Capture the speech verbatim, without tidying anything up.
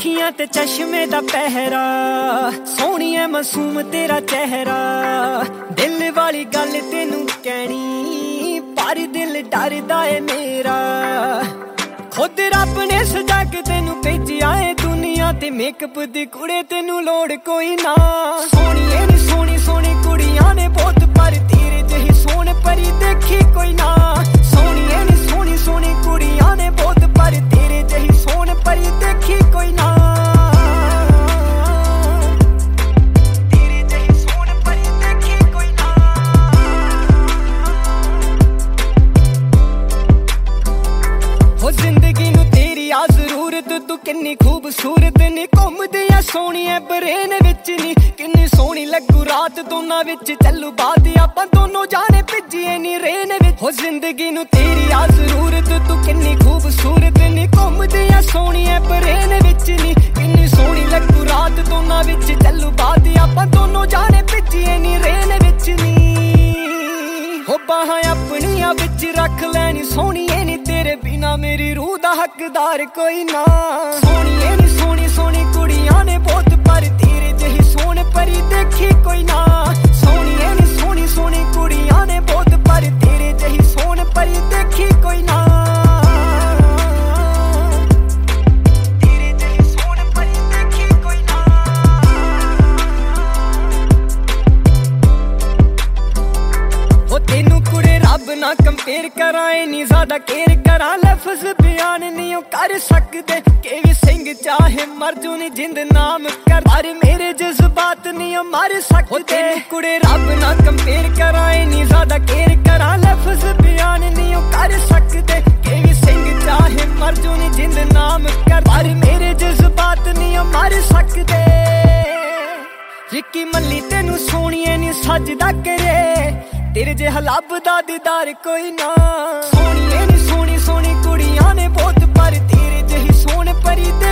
अखियां ते चश्मे दा पहरा, सोहणिए मासूम तेरा चेहरा। दिल वाली गल तेनू कहनी पर दिल डरदा है मेरा। खुद रब ने सजा के तेनू भेजिया है दुनिया ते, मेकअप दी कुड़े तेनू लोड़ कोई ना। सोहणिए नी सोहनी सोहनी कुड़ियां ने बहुत, पर तेरे जही सोहण परी देखी कोई ना। सोहणिए नी सोहनी सोहनी कुड़ियां ने बहुत, पर तेरे जही सोहण परी देखी कोई ना। तेरे जही सोहण परी देखी कोई ना। हो जिंदगी नू तेरी आ जरूरत, तू किन्नी खूबसूरत नी। घूमदियां सोहणिया ब्रेन विच नी, किन्नी सोहनी लगू रात दोनां विच चलू बात। आपां दोनों जाने भिजिए नी रेन विच। हो जिंदगी नू तेरी आ जरूरत, तू किन्नी खूबसूरत नी। घूमदियां सोहणिया ब्रेन विच नी, किन्नी सोहनी लगू रात दोनां विच चलू बात। आपां दोनों जाने भिजिए नी रेन विच नी। हो बाहां अपनियां विच रख लैनी सोहणिए नी, तेरे बिना मेरी रूह दा हकदार कोई ना। सोहणिए नी सोहनी सोहनी कुड़ियां ने बहुत, पर तेरे जही सोहण परी देखी कोई ना। सोहणिए नी सोहनी सोहनी कुड़ियां ने बहुत, पर तेरे जही सोहण परी देखी कोई ना। तेरे जही सोहण परी देखी कोई ना। हो तेनू कुड़े रब ना कंपेयर करा, इन्नी ज्यादा केयर करा। लफ्ज बयान नहीं कर सकते, केवी सिंह चाहे मर जू नी जिंद नाम कर, पर मेरे जज्बात नहीं मर सकते। तेनू कुड़े रब ना कंपेयर करा, इन्नी ज्यादा केयर करा। लफ्ज बयान नहीं कर सकते, केवी सिंह चाहे मर जू नी जिंद नाम कर, पर मेरे जज्बात नहीं मर सकते। यकी मल्ली तेनू सोहणिए नी सजदा करे, तेरे जे हलब दा दीदार कोई ना। सोहणिए नी सोहनी सोहनी कुड़ियां ने बहुत, पर तेरे जही सोहण परी दे